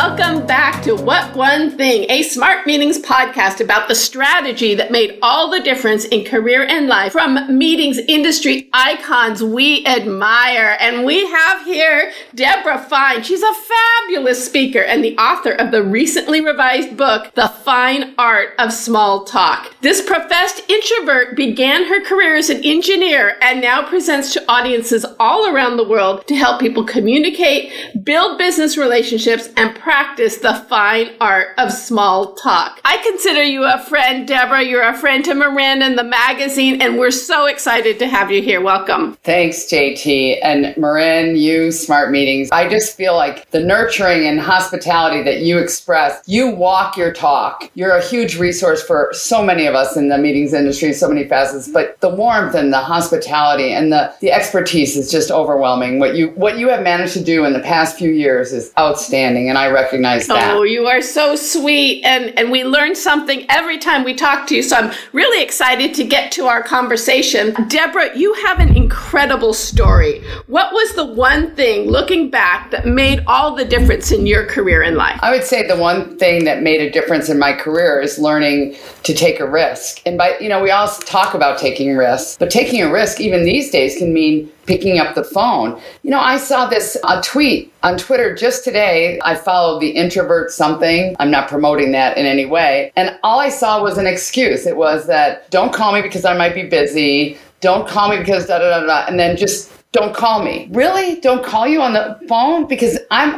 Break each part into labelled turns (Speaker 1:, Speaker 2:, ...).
Speaker 1: Welcome back to What One Thing, a Smart Meetings podcast about the strategy that made all the difference in career and life from meetings industry icons we admire. And we have here Deborah Fine. She's a fabulous speaker and the author of the recently revised book, The Fine Art of Small Talk. This professed introvert began her career as an engineer and now presents to audiences all around the world to help people communicate, build business relationships, and practice the fine art of small talk. I consider you a friend, Deborah. You're a friend to Miranda and the magazine, and we're so excited to have you here. Welcome.
Speaker 2: Thanks, JT. And Marin, you, Smart Meetings. I just feel like the nurturing and hospitality that you express, you walk your talk. You're a huge resource for so many of us in the meetings industry, so many facets, but the warmth and the hospitality and the expertise is just overwhelming. What you have managed to do in the past few years is outstanding, and I recognize that.
Speaker 1: Oh, you are so sweet, and we learn something every time we talk to you, so I'm really excited to get to our conversation. Deborah, you have an incredible story. What was the one thing, looking back, that made all the difference in your career and life?
Speaker 2: I would say the one thing that made a difference in my career is learning to take a risk. And we all talk about taking risks, but taking a risk even these days can mean picking up the phone. I saw this tweet on Twitter just today. I follow the introvert something. I'm not promoting that in any way. And all I saw was an excuse. It was that don't call me because I might be busy. Don't call me because da da da da. And then just don't call me. Really? Don't call you on the phone? Because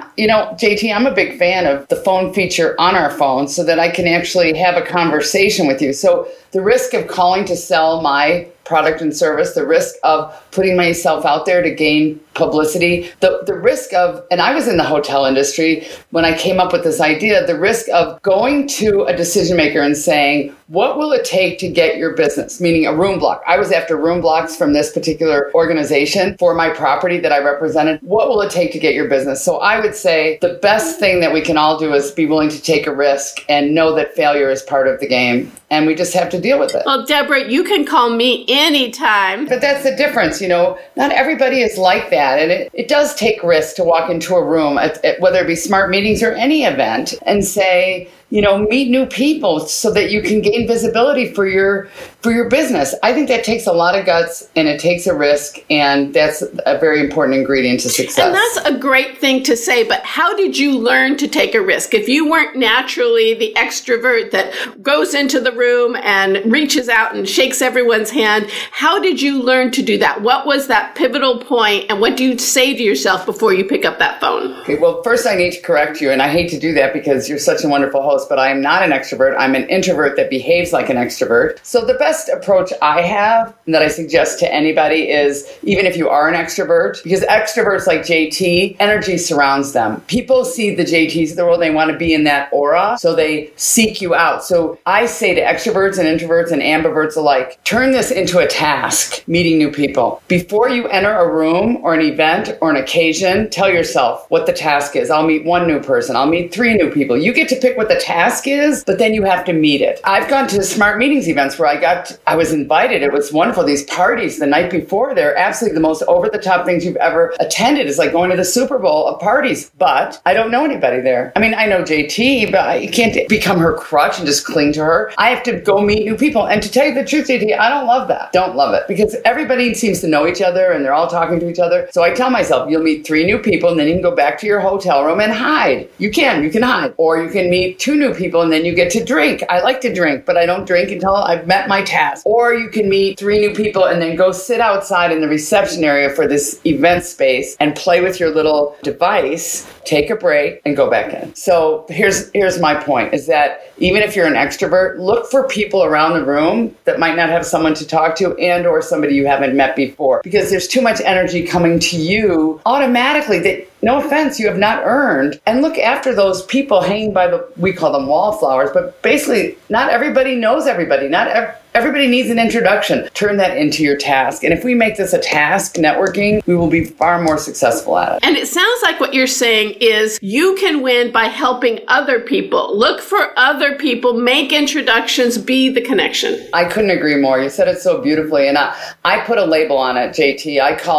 Speaker 2: JT, I'm a big fan of the phone feature on our phone so that I can actually have a conversation with you. So the risk of calling to sell my product and service, the risk of putting myself out there to gain publicity, the risk of, and I was in the hotel industry when I came up with this idea, the risk of going to a decision maker and saying, what will it take to get your business? Meaning a room block. I was after room blocks from this particular organization for my property that I represented. What will it take to get your business? So I would say the best thing that we can all do is be willing to take a risk and know that failure is part of the game. And we just have to deal with it.
Speaker 1: Well, Deborah, you can call me anytime.
Speaker 2: But that's the difference, not everybody is like that. And it does take risk to walk into a room, whether it be Smart Meetings or any event, and say, meet new people so that you can gain visibility for your business. I think that takes a lot of guts and it takes a risk, and that's a very important ingredient to success.
Speaker 1: And that's a great thing to say, but how did you learn to take a risk? If you weren't naturally the extrovert that goes into the room and reaches out and shakes everyone's hand, how did you learn to do that? What was that pivotal point, and what do you say to yourself before you pick up that phone?
Speaker 2: Okay, well, first I need to correct you, and I hate to do that because you're such a wonderful host, but I am not an extrovert. I'm an introvert that behaves like an extrovert. So the best approach I have and that I suggest to anybody is, even if you are an extrovert, because extroverts like JT, energy surrounds them. People see the JTs of the world, they want to be in that aura, so they seek you out. So I say to extroverts and introverts and ambiverts alike, turn this into a task, meeting new people. Before you enter a room or an event or an occasion, tell yourself what the task is. I'll meet one new person. I'll meet 3 new people. You get to pick what the task is, but then you have to meet it. I've gone to Smart Meetings events where I was invited. It was wonderful. These parties the night before, they're absolutely the most over-the-top things you've ever attended. It's like going to the Super Bowl of parties, but I don't know anybody there. I mean, I know JT, but you can't become her crutch and just cling to her. I have to go meet new people. And to tell you the truth, JT, I don't love that. Don't love it, because everybody seems to know each other and they're all talking to each other. So I tell myself, you'll meet 3 new people and then you can go back to your hotel room and hide. You can hide. Or you can meet 2 new people and then you get to drink. I like to drink, but I don't drink until I've met my task. Or you can meet 3 new people and then go sit outside in the reception area for this event space and play with your little device, take a break, and go back in. So here's my point, is that even if you're an extrovert, look for people around the room that might not have someone to talk to and or somebody you haven't met before, because there's too much energy coming to you automatically that, no offense, you have not earned. And look after those people hanging by we call them wallflowers, but basically not everybody knows everybody. Everybody needs an introduction. Turn that into your task. And if we make this a task, networking, we will be far more successful at it.
Speaker 1: And it sounds like what you're saying is you can win by helping other people. Look for other people, make introductions, be the connection.
Speaker 2: I couldn't agree more. You said it so beautifully. And I put a label on it, JT. I call it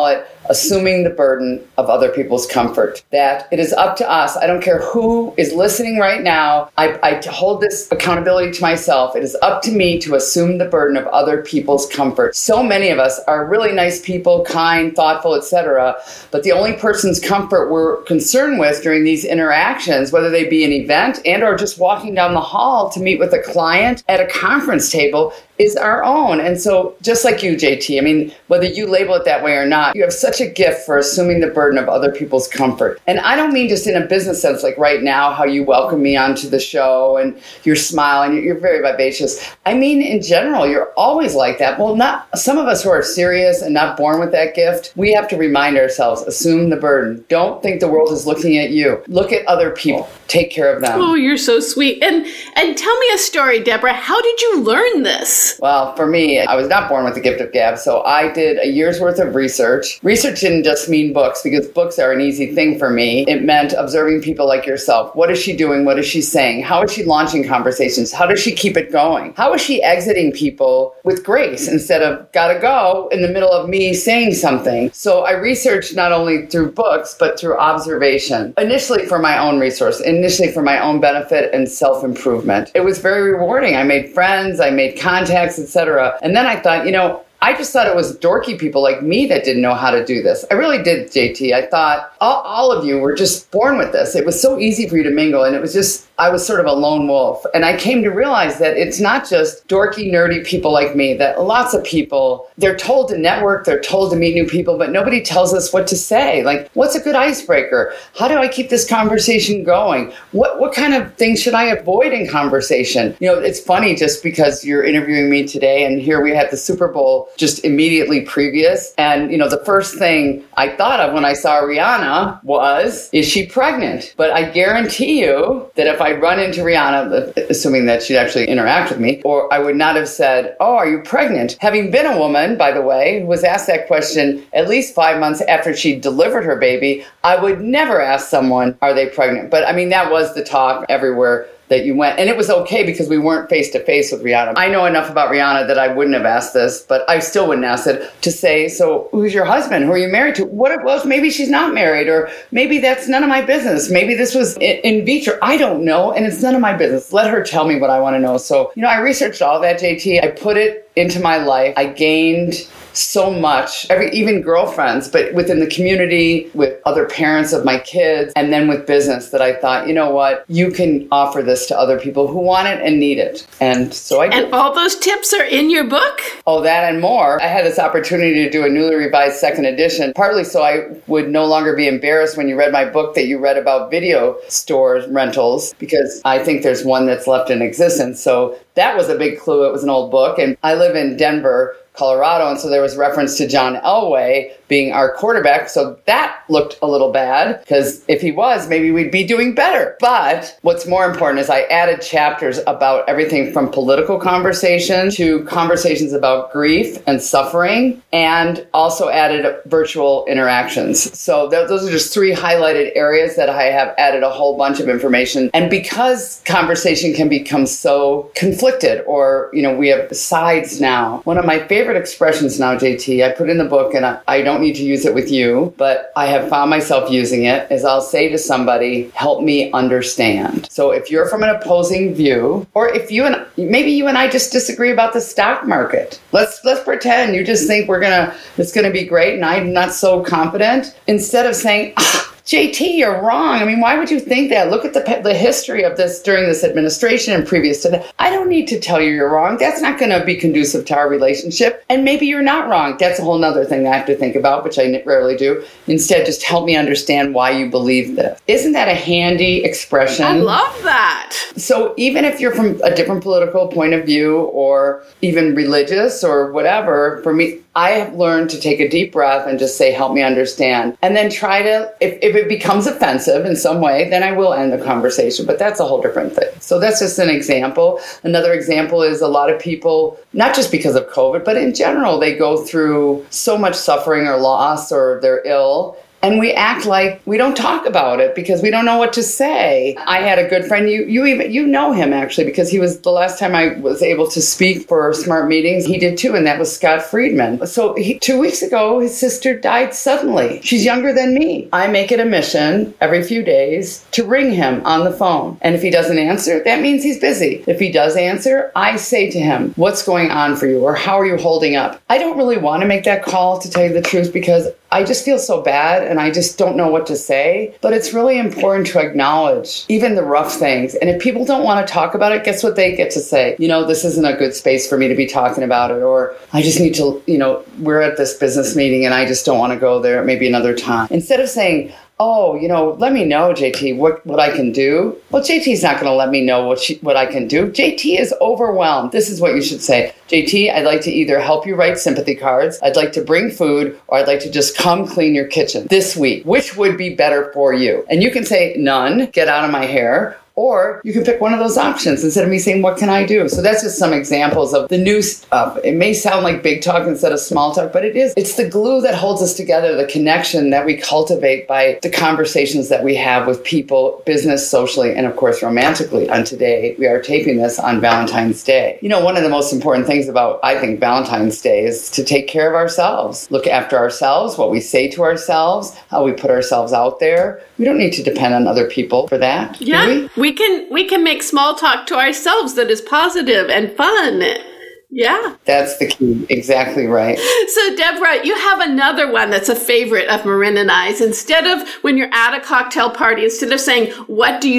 Speaker 2: assuming the burden of other people's comfort. That it is up to us. I don't care who is listening right now. I hold this accountability to myself. It is up to me to assume the burden of other people's comfort. So many of us are really nice people, kind, thoughtful, etc. But the only person's comfort we're concerned with during these interactions, whether they be an event and or just walking down the hall to meet with a client at a conference table, is our own. And so just like you, JT, I mean, whether you label it that way or not, you have such a gift for assuming the burden of other people's comfort. And I don't mean just in a business sense, like right now, how you welcome me onto the show and your smile and you're very vivacious. I mean, in general, you're always like that. Well, not some of us who are serious and not born with that gift, we have to remind ourselves, assume the burden. Don't think the world is looking at you. Look at other people. Take care of them.
Speaker 1: Oh, you're so sweet. And tell me a story, Deborah. How did you learn this?
Speaker 2: Well, for me, I was not born with the gift of gab, so I did a year's worth of research. Research didn't just mean books, because books are an easy thing for me. It meant observing people like yourself. What is she doing? What is she saying? How is she launching conversations? How does she keep it going? How is she exiting people with grace instead of gotta go in the middle of me saying something? So I researched not only through books, but through observation. Initially for my own resource, initially for my own benefit and self-improvement. It was very rewarding. I made friends, I made contacts, etc. And then I thought, I just thought it was dorky people like me that didn't know how to do this. I really did, JT. I thought all of you were just born with this. It was so easy for you to mingle, and it was just, I was sort of a lone wolf. And I came to realize that it's not just dorky, nerdy people like me, that lots of people, they're told to network, they're told to meet new people, but nobody tells us what to say. Like, what's a good icebreaker? How do I keep this conversation going? What kind of things should I avoid in conversation? It's funny just because you're interviewing me today, and here we had the Super Bowl just immediately previous. And, the first thing I thought of when I saw Rihanna was, is she pregnant? But I guarantee you that if I run into Rihanna, assuming that she'd actually interact with me, or I would not have said, oh, are you pregnant? Having been a woman, by the way, who was asked that question at least 5 months after she delivered her baby, I would never ask someone, are they pregnant? But I mean, that was the talk everywhere that you went. And it was okay because we weren't face to face with Rihanna. I know enough about Rihanna that I wouldn't have asked this, but I still wouldn't ask it, to say, so who's your husband? Who are you married to? What it was, maybe she's not married, or maybe that's none of my business. Maybe this was in vitro. I don't know. And it's none of my business. Let her tell me what I want to know. So, I researched all that, JT. I put it into my life. I gained so much, even girlfriends, but within the community, with other parents of my kids, and then with business, that I thought, you know what, you can offer this to other people who want it and need it. And so I did.
Speaker 1: And all those tips are in your book?
Speaker 2: Oh, that and more. I had this opportunity to do a newly revised second edition, partly so I would no longer be embarrassed when you read my book that you read about video stores rentals, because I think there's one that's left in existence. So that was a big clue. It was an old book. And I live in Denver, Colorado, and so there was reference to John Elway being our quarterback, so that looked a little bad, because if he was, maybe we'd be doing better. But what's more important is I added chapters about everything from political conversation to conversations about grief and suffering, and also added virtual interactions. So those are just 3 highlighted areas that I have added a whole bunch of information. And because conversation can become so conflicted, or, we have sides now, one of my favorite expressions now, JT, I put in the book, and I don't need to use it with you, but I have found myself using it, is I'll say to somebody, help me understand. So if you're from an opposing view, or if maybe you and I just disagree about the stock market, let's pretend you just think it's gonna be great, and I'm not so confident. Instead of saying, JT, you're wrong. I mean, why would you think that? Look at the history of this during this administration and previous to that. I don't need to tell you you're wrong. That's not going to be conducive to our relationship. And maybe you're not wrong. That's a whole nother thing I have to think about, which I rarely do. Instead, just help me understand why you believe this. Isn't that a handy expression?
Speaker 1: I love that.
Speaker 2: So even if you're from a different political point of view, or even religious or whatever, for me, I have learned to take a deep breath and just say, help me understand. And then try to, if it becomes offensive in some way, then I will end the conversation. But that's a whole different thing. So that's just an example. Another example is a lot of people, not just because of COVID, but in general, they go through so much suffering or loss, or they're ill. and we act like we don't talk about it because we don't know what to say. I had a good friend, you know him actually, because he was the last time I was able to speak for Smart Meetings, he did too, and that was Scott Friedman. So 2 weeks ago, his sister died suddenly. She's younger than me. I make it a mission every few days to ring him on the phone. And if he doesn't answer, that means he's busy. If he does answer, I say to him, what's going on for you? Or how are you holding up? I don't really want to make that call, to tell you the truth, because I just feel so bad and I just don't know what to say. But it's really important to acknowledge even the rough things. And if people don't want to talk about it, guess what they get to say? This isn't a good space for me to be talking about it. Or I just need to, we're at this business meeting and I just don't want to go there. Maybe another time. Instead of saying, oh, let me know, JT, what I can do. Well, JT's not going to let me know what I can do. JT is overwhelmed. This is what you should say. JT, I'd like to either help you write sympathy cards, I'd like to bring food, or I'd like to just come clean your kitchen this week. Which would be better for you? And you can say none, get out of my hair. Or you can pick one of those options instead of me saying, what can I do? So that's just some examples of the new stuff. It may sound like big talk instead of small talk, but it is. It's the glue that holds us together, the connection that we cultivate by the conversations that we have with people, business, socially, and of course, romantically. And today, we are taping this on Valentine's Day. One of the most important things about, I think, Valentine's Day is to take care of ourselves. Look after ourselves, what we say to ourselves, how we put ourselves out there. We don't need to depend on other people for that, do we?
Speaker 1: We can make small talk to ourselves that is positive and fun. Yeah.
Speaker 2: That's the key. Exactly right.
Speaker 1: So, Deborah, you have another one that's a favorite of Marin and I's. Instead of when you're at a cocktail party, instead of saying, what do?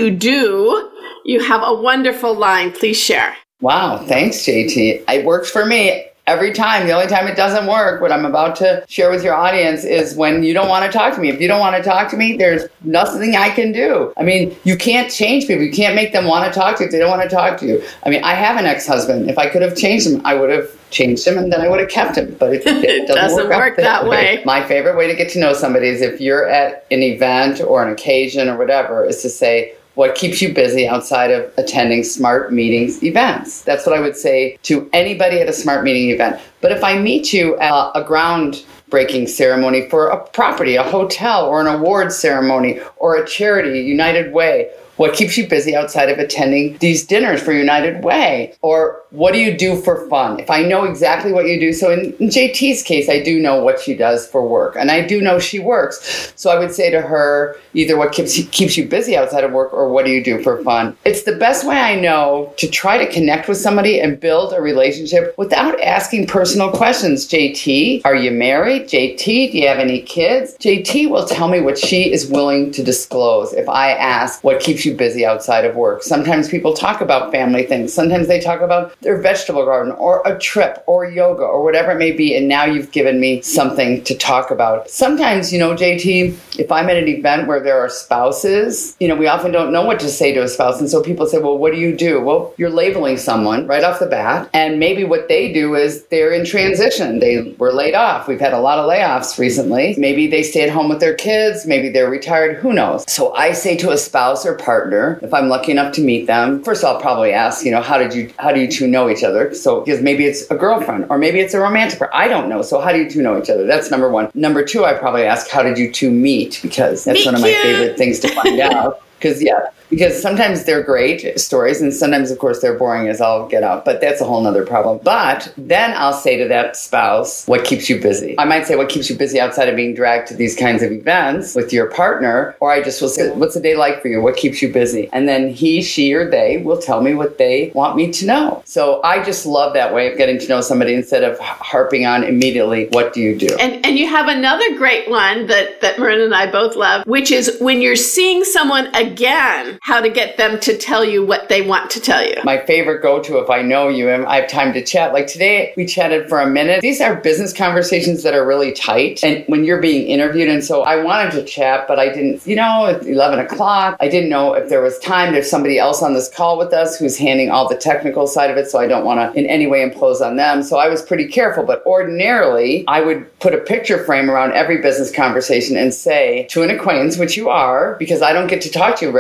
Speaker 1: You have a wonderful line. Please share.
Speaker 2: Wow. Thanks, JT. It works for me. Every time. The only time it doesn't work, what I'm about to share with your audience, is when you don't want to talk to me. If you don't want to talk to me, there's nothing I can do. I mean, you can't change people. You can't make them want to talk to you if they don't want to talk to you. I mean, I have an ex-husband. If I could have changed him, I would have changed him and then I would have kept him. But it doesn't work that way. My favorite way to get to know somebody is if you're at an event or an occasion or whatever, is to say, what keeps you busy outside of attending Smart Meetings events? That's what I would say to anybody at a Smart Meeting event. But if I meet you at a groundbreaking ceremony for a property, a hotel, or an award ceremony, or a charity, United Way, what keeps you busy outside of attending these dinners for United Way? Or what do you do for fun? If I know exactly what you do, so in JT's case, I do know what she does for work, and I do know she works. So I would say to her, either what keeps you busy outside of work, or what do you do for fun? It's the best way I know to try to connect with somebody and build a relationship without asking personal questions. JT, are you married? JT, do you have any kids? JT will tell me what she is willing to disclose if I ask what keeps you busy outside of work. Sometimes people talk about family things. Sometimes they talk about their vegetable garden or a trip or yoga or whatever it may be. And now you've given me something to talk about. Sometimes, JT, if I'm at an event where there are spouses, we often don't know what to say to a spouse. And so people say, well, what do you do? Well, you're labeling someone right off the bat. And maybe what they do is they're in transition. They were laid off. We've had a lot of layoffs recently. Maybe they stay at home with their kids. Maybe they're retired. Who knows? So I say to a spouse or partner, if I'm lucky enough to meet them, first I'll probably ask, how do you two know each other? So, because maybe it's a girlfriend or maybe it's a romantic partner. I don't know. So how do you two know each other? That's number one. Number two, I probably ask, how did you two meet? Because that's one of my favorite things to find out. Because sometimes they're great stories and sometimes, of course, they're boring as all get out. But that's a whole nother problem. But then I'll say to that spouse, what keeps you busy? I might say, what keeps you busy outside of being dragged to these kinds of events with your partner? Or I just will say, what's the day like for you? What keeps you busy? And then he, she, or they will tell me what they want me to know. So I just love that way of getting to know somebody instead of harping on immediately, what do you do?
Speaker 1: And you have another great one that Marin and I both love, which is when you're seeing someone again, how to get them to tell you what they want to tell you.
Speaker 2: My favorite go-to, if I know you and I have time to chat, like today we chatted for a minute. These are business conversations that are really tight and when you're being interviewed. And so I wanted to chat, but I didn't, at 11 o'clock, I didn't know if there was time. There's somebody else on this call with us who's handling all the technical side of it. So I don't want to in any way impose on them. So I was pretty careful, but ordinarily I would put a picture frame around every business conversation and say to an acquaintance, which you are, because I don't get to talk to you regularly,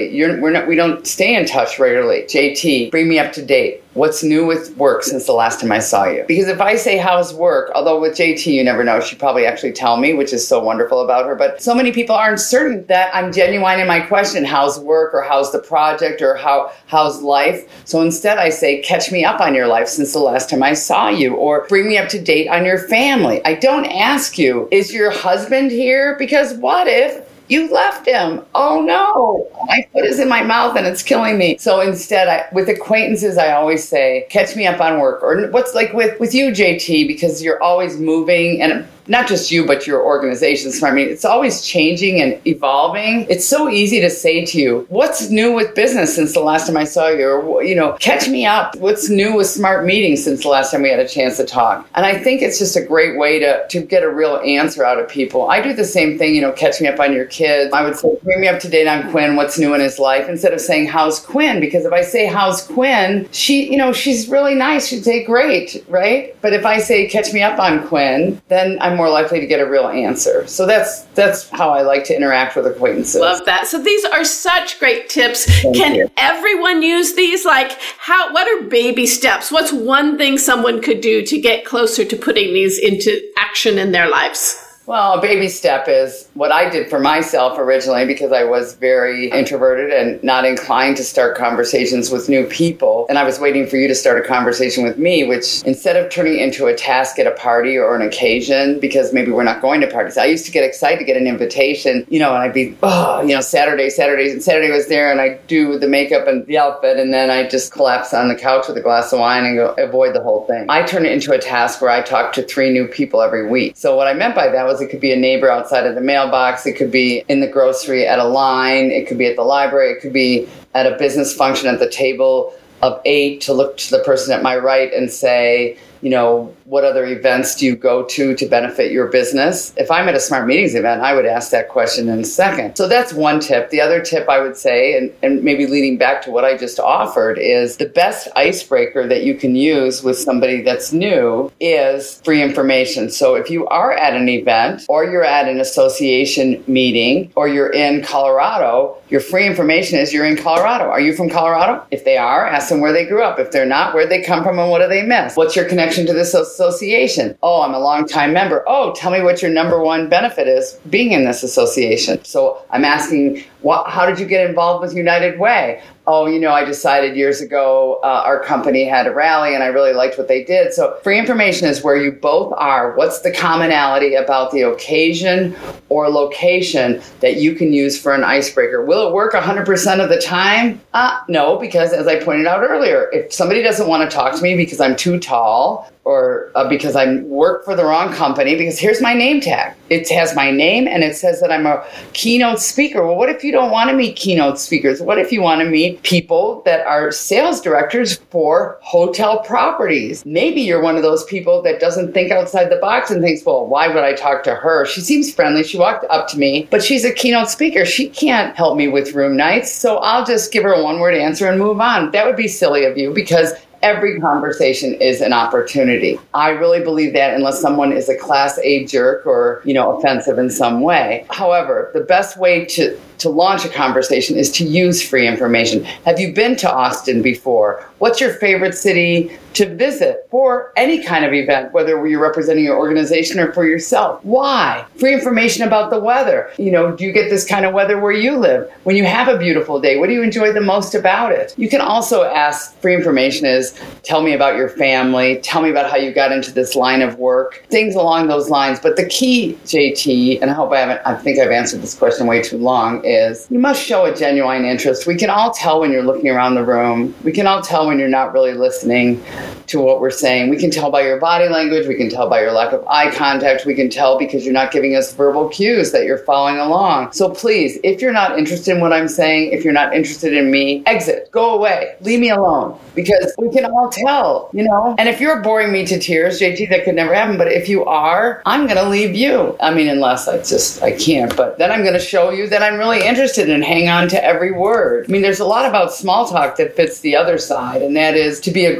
Speaker 2: regularly. We don't stay in touch regularly. JT, bring me up to date. What's new with work since the last time I saw you? Because if I say, how's work? Although with JT, you never know. She'd probably actually tell me, which is so wonderful about her. But so many people aren't certain that I'm genuine in my question. How's work, or how's the project, or how's life? So instead I say, catch me up on your life since the last time I saw you, or bring me up to date on your family. I don't ask you, is your husband here? Because what if you left him? Oh no, my foot is in my mouth and it's killing me. So instead, with acquaintances, I always say, catch me up on work. Or what's like with you, JT, because you're always moving, and not just you, but your organization. I mean, it's always changing and evolving. It's so easy to say to you, what's new with business since the last time I saw you? Or, catch me up. What's new with Smart Meetings since the last time we had a chance to talk? And I think it's just a great way to get a real answer out of people. I do the same thing, catch me up on your kids. I would say, bring me up to date on Quinn, what's new in his life, instead of saying, how's Quinn? Because if I say, how's Quinn, she's really nice. She'd say, great, right? But if I say, catch me up on Quinn, then I'm more likely to get a real answer. So that's how I like to interact with acquaintances.
Speaker 1: Love that. So these are such great tips.
Speaker 2: Thank you.
Speaker 1: Everyone use these? Like, what are baby steps? What's one thing someone could do to get closer to putting these into action in their lives?
Speaker 2: Well, a baby step is what I did for myself originally, because I was very introverted and not inclined to start conversations with new people. And I was waiting for you to start a conversation with me, which instead of turning into a task at a party or an occasion, because maybe we're not going to parties, I used to get excited to get an invitation, and I'd be, Saturday was there, and I'd do the makeup and the outfit, and then I'd just collapse on the couch with a glass of wine and go avoid the whole thing. I turned it into a task where I talked to 3 new people every week. So what I meant by that was, it could be a neighbor outside of the mailbox. It could be in the grocery at a line. It could be at the library. It could be at a business function at the table of 8 to look to the person at my right and say, what other events do you go to benefit your business? If I'm at a Smart Meetings event, I would ask that question in a second. So that's one tip. The other tip I would say, and maybe leading back to what I just offered, is the best icebreaker that you can use with somebody that's new is free information. So if you are at an event, or you're at an association meeting, or you're in Colorado, your free information is you're in Colorado. Are you from Colorado? If they are, ask them where they grew up. If they're not, where'd they come from and what do they miss? What's your connection to this association? Oh, I'm a longtime member. Oh, tell me what your number one benefit is being in this association. So I'm asking, how did you get involved with United Way? Oh, I decided years ago our company had a rally and I really liked what they did. So free information is where you both are. What's the commonality about the occasion or location that you can use for an icebreaker? Will it work 100% of the time? No, because as I pointed out earlier, if somebody doesn't want to talk to me because I'm too tall, or because I work for the wrong company, because here's my name tag. It has my name and it says that I'm a keynote speaker. Well, what if you don't want to meet keynote speakers? What if you want to meet people that are sales directors for hotel properties? Maybe you're one of those people that doesn't think outside the box and thinks, well, why would I talk to her? She seems friendly. She walked up to me, but she's a keynote speaker. She can't help me with room nights. So I'll just give her a one-word answer and move on. That would be silly of you, because every conversation is an opportunity. I really believe that, unless someone is a class A jerk or, offensive in some way. However, the best way to launch a conversation is to use free information. Have you been to Austin before? What's your favorite city to visit for any kind of event, whether you're representing your organization or for yourself? Why? Free information about the weather. Do you get this kind of weather where you live? When you have a beautiful day, what do you enjoy the most about it? You can also ask, free information is, tell me about your family, tell me about how you got into this line of work, things along those lines. But the key, JT, and I think I've answered this question way too long, is you must show a genuine interest. We can all tell when you're looking around the room. We can all tell when you're not really listening to what we're saying. We can tell by your body language. We can tell by your lack of eye contact. We can tell because you're not giving us verbal cues that you're following along. So please, if you're not interested in what I'm saying, if you're not interested in me, exit, go away, leave me alone, because we can all tell, And if you're boring me to tears, JT, that could never happen. But if you are, I'm going to leave you. Unless I can't. But then I'm going to show you that I'm really interested and hang on to every word. There's a lot about small talk that fits the other side, and that is to be a great listener.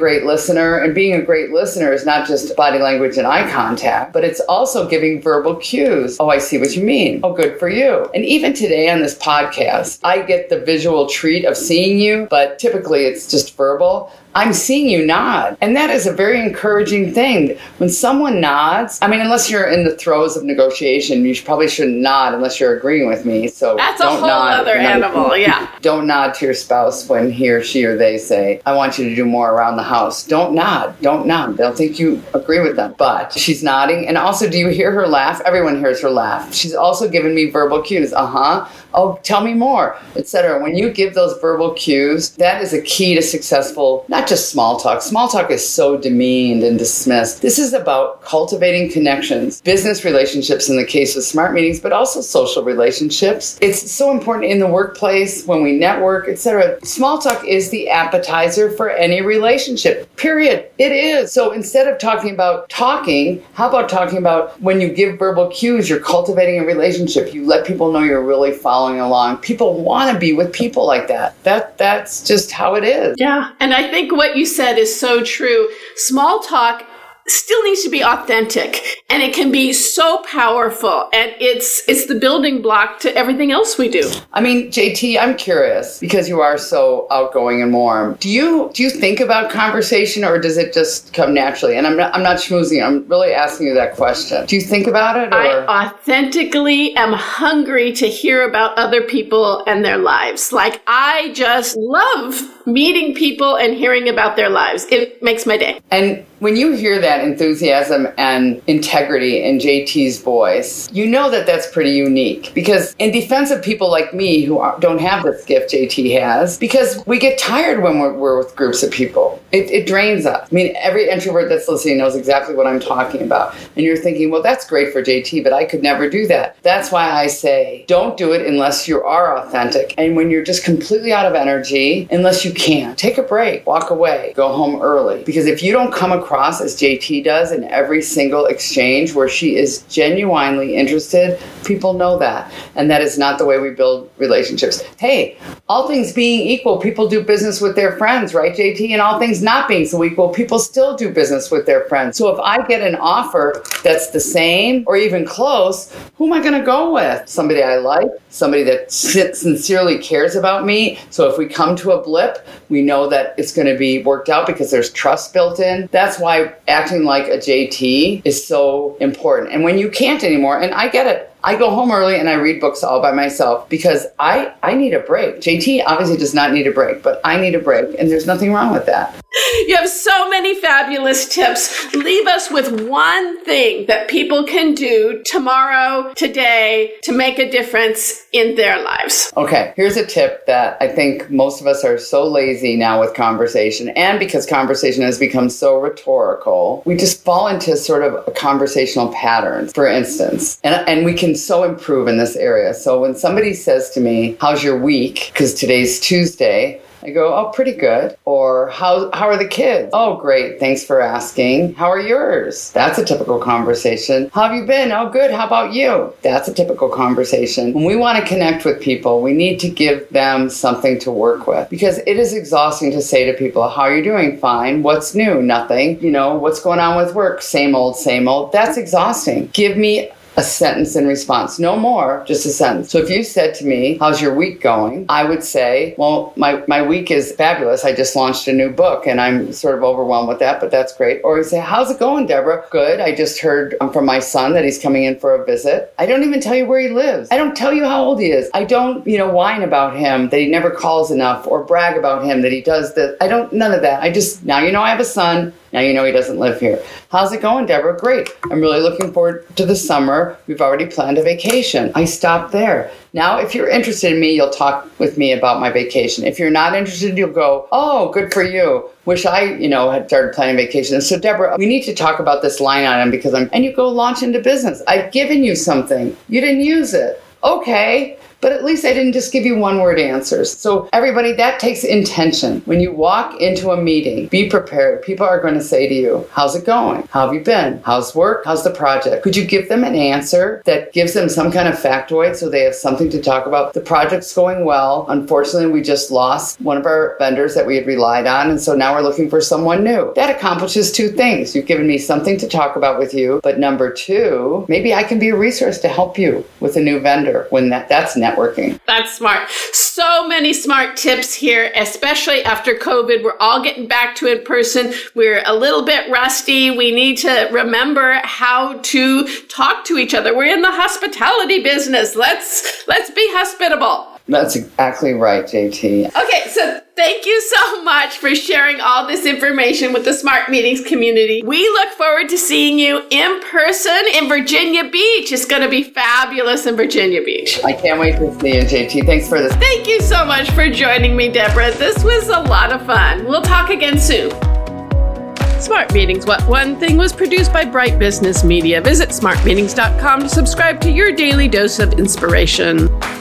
Speaker 2: listener, and being a great listener is not just body language and eye contact, but it's also giving verbal cues. Oh, I see what you mean. Oh, good for you. And even today on this podcast, I get the visual treat of seeing you, but typically it's just verbal. I'm seeing you nod. And that is a very encouraging thing. When someone nods, I mean, unless you're in the throes of negotiation, you probably shouldn't nod unless you're agreeing with me. So
Speaker 1: that's a whole other animal, yeah.
Speaker 2: Don't nod to your spouse when he or she or they say, I want you to do more around the house. Don't nod. Don't nod. They'll think you agree with them. But she's nodding. And also, do you hear her laugh? Everyone hears her laugh. She's also given me verbal cues. Oh, tell me more, etc. When you give those verbal cues, that is a key to successful, not just small talk. Small talk is so demeaned and dismissed. This is about cultivating connections, business relationships in the case of smart meetings, but also social relationships. It's so important in the workplace, when we network, etc. Small talk is the appetizer for any relationship, period. It is. So instead of talking about talking, how about talking about when you give verbal cues, you're cultivating a relationship. You let people know you're really following along. People want to be with people like that. That's just how it is.
Speaker 1: Yeah. And I think what you said is so true. Small talk still needs to be authentic, and it can be so powerful, and it's the building block to everything else we do.
Speaker 2: I mean, JT, I'm curious, because you are so outgoing and warm. Do you think about conversation, or does it just come naturally? And I'm not schmoozing. I'm really asking you that question. Do you think about it? Or?
Speaker 1: I authentically am hungry to hear about other people and their lives. Like, I just love meeting people and hearing about their lives. It makes my day.
Speaker 2: And when you hear that enthusiasm and integrity in JT's voice, you know that that's pretty unique. Because in defense of people like me who don't have this gift JT has, because we get tired when we're with groups of people. It drains us. I mean, every introvert that's listening knows exactly what I'm talking about. And you're thinking, well, that's great for JT, but I could never do that. That's why I say, don't do it unless you are authentic. And when you're just completely out of energy, unless you can, take a break, walk away, go home early. Because if you don't come across as JT does in every single exchange where she is genuinely interested, people know that. And that is not the way we build relationships. Hey, all things being equal, people do business with their friends, right, JT? And all things not being so equal, people still do business with their friends. So if I get an offer that's the same or even close, who am I going to go with? Somebody I like, somebody that sincerely cares about me. So if we come to a blip, we know that it's going to be worked out because there's trust built in. That's why acting like a JT is so important. And when you can't anymore, and I get it, I go home early and I read books all by myself because I need a break. JT obviously does not need a break, but I need a break, and there's nothing wrong with that.
Speaker 1: You have so many fabulous tips. Leave us with one thing that people can do tomorrow, today, to make a difference in their lives.
Speaker 2: Okay, here's a tip that I think most of us are so lazy now with conversation, and because conversation has become so rhetorical, we just fall into sort of a conversational pattern, for instance. And we can so improve in this area. So when somebody says to me, how's your week? Because today's Tuesday, I go, oh, pretty good. Or how are the kids? Oh, great. Thanks for asking. How are yours? That's a typical conversation. How have you been? Oh, good. How about you? That's a typical conversation. When we want to connect with people, we need to give them something to work with, because it is exhausting to say to people, how are you doing? Fine. What's new? Nothing. What's going on with work? Same old, same old. That's exhausting. Give me a sentence in response. No more, just a sentence. So if you said to me, how's your week going? I would say, well, my week is fabulous. I just launched a new book and I'm sort of overwhelmed with that, but that's great. Or you say, how's it going, Deborah? Good. I just heard from my son that he's coming in for a visit. I don't even tell you where he lives. I don't tell you how old he is. I don't, whine about him that he never calls enough or brag about him that he does this. None of that. Now I have a son. Now you know he doesn't live here. How's it going, Deborah? Great. I'm really looking forward to the summer. We've already planned a vacation. I stopped there. Now, if you're interested in me, you'll talk with me about my vacation. If you're not interested, you'll go, oh, good for you. Wish I, had started planning vacation. So, Deborah, we need to talk about this line item and you go launch into business. I've given you something. You didn't use it. Okay. But at least I didn't just give you one-word answers. So everybody, that takes intention. When you walk into a meeting, be prepared. People are going to say to you, how's it going? How have you been? How's work? How's the project? Could you give them an answer that gives them some kind of factoid so they have something to talk about? The project's going well. Unfortunately, we just lost one of our vendors that we had relied on, and so now we're looking for someone new. That accomplishes two things. You've given me something to talk about with you, but number two, maybe I can be a resource to help you with a new vendor when that's networking.
Speaker 1: That's smart. So many smart tips here, especially after COVID. We're all getting back to in person. We're a little bit rusty. We need to remember how to talk to each other. We're in the hospitality business. Let's be hospitable.
Speaker 2: That's exactly right, JT.
Speaker 1: Okay, so thank you so much for sharing all this information with the Smart Meetings community. We look forward to seeing you in person in Virginia Beach. It's going to be fabulous in Virginia Beach.
Speaker 2: I can't wait to see you, JT. Thanks for this.
Speaker 1: Thank you so much for joining me, Deborah. This was a lot of fun. We'll talk again soon. Smart Meetings, What One Thing was produced by Bright Business Media. Visit smartmeetings.com to subscribe to your daily dose of inspiration.